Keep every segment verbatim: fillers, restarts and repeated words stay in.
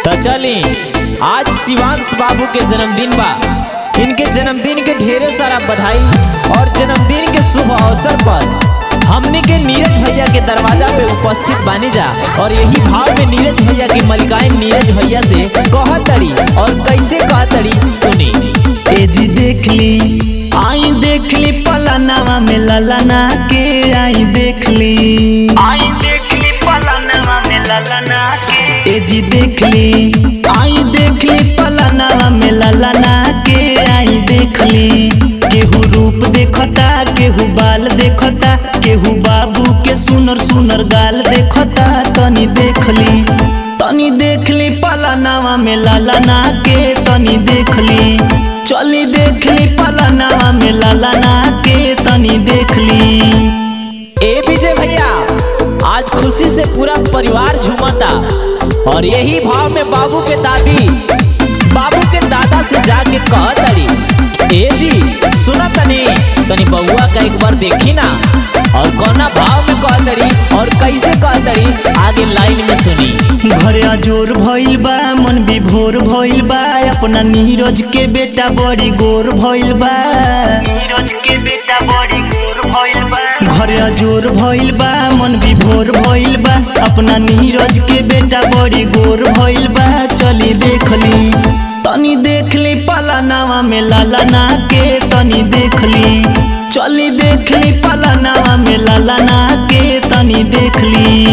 तो चली आज शिवांश बाबू के जन्मदिन बा। इनके जन्मदिन के ढेरों सारा बधाई और जन्मदिन के शुभ अवसर पर हमने के नीरज भैया के दरवाजा पे उपस्थित बानी जा और यही भाव में नीरज भैया की मलिकाइन नीरज भैया से कहतड़ी और कैसे कहतड़ी सुनी। ए जी देख ली आई देख ली पलनवा में ललना के आई देख ली आई देख ली पलनवा में ललना के ए जी देख ली आई देख ली पलनवा में ललना के आई देख ली। केहू रूप देखता केहू बाल देखता केहू बाबू के सुनर सुनर गाल देखता तनी देख ली तनी देख ली पलनवा में ललना के तनी देख ली चली देख ली पलनवा में ललना के तनी देख ली। ए विजय भैया आज खुशी से पूरा परिवार झूमता और यही भाव में बाबू के दादी बाबू के दादा से जाके कहतड़ी ए जी सुना तनी तनी बउआ का एक बार देखी ना और कौना भाव में कहतड़ी और कैसे कहतड़ी आगे लाइन में सुनी। घरे अजोर भइल बा मन विभोर भइल बा अपना नीरज के बेटा बड़ी गोर भइल बा नीरज के बेटा बड़ी गोर भइल बा घरे अजोर भइल बा मन विभोर भइल बा अपना नीरज के बेटा बड़ी गोर भइल बा चली देख ली तनी देख ली पलनवा में ललना के तनी देख ली चली देख ली पलनवा में ललना के तनी देख ली।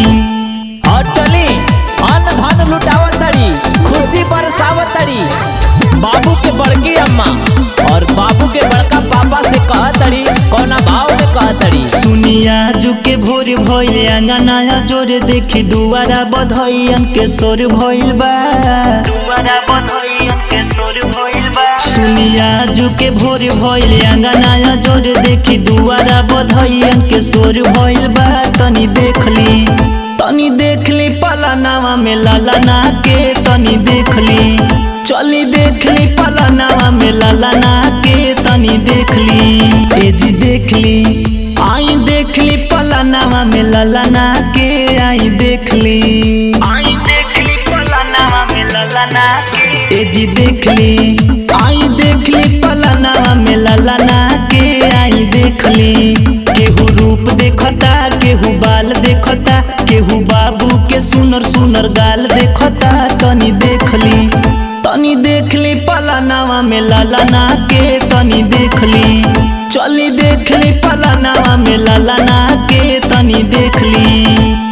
और चली अन्न धन लुटावतड़ी खुशी बरसावतड़ी बाबू के बड़की अम्मा और बाबू के बड़का पापा से कहतड़ी कौना भाव में कहतड़ी सुनिया जुके भोर भइल अंगना जोरे देखी दुआरा बधइयन के सोर भइल बा दुआरा बधइयन के सोर भइल बा सुनिया जुके भोर भइल अंगना जोरे देखी दुआरा बधइयन के सोर भइल बा तनी देख ली तनी देख ली पलनवा में ललना के तनी देख ली चली देख ली पलनवा में ललना के तनी देख ली। ए जी देख ली आई देख ली पलनवा में ललना के आई देख ली आई देख ली पलनवा में ललना के ए जी देख ली आई देख ली पलनवा में ललना के आई देख ली। केहू रूप देखता केहू बाल देखता केहू बाबू के सुनर सुनर गाल देखता तनी देख ली तनी देख ली पलनवा में ललना के तनी देख ली चली देख ली पलनवा में ललना के तनी देख ली।